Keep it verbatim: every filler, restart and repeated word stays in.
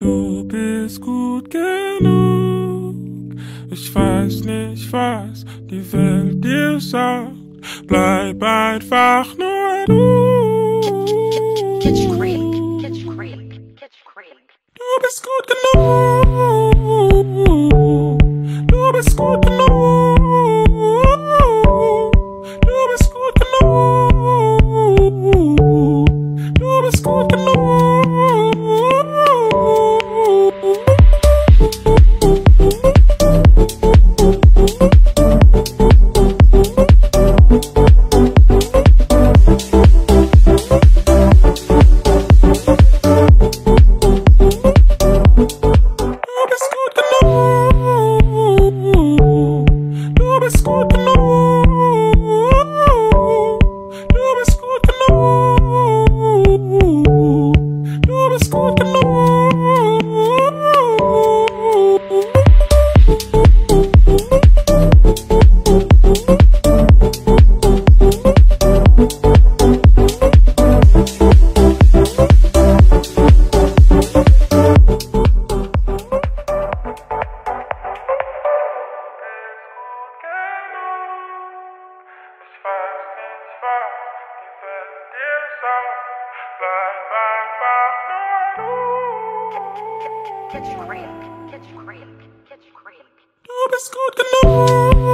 Du bist gut genug. Ich weiß nicht, was die Welt dir sagt. Bleib einfach nur du. Kitsch Creek, Kitsch Creek, Kitsch Creek. Du bist gut genug. Du bist gut genug. Du bist gut genug. Du bist gut genug. Kitsch Creek, Kitsch Creek, Kitsch Creek. Du bist gut genug.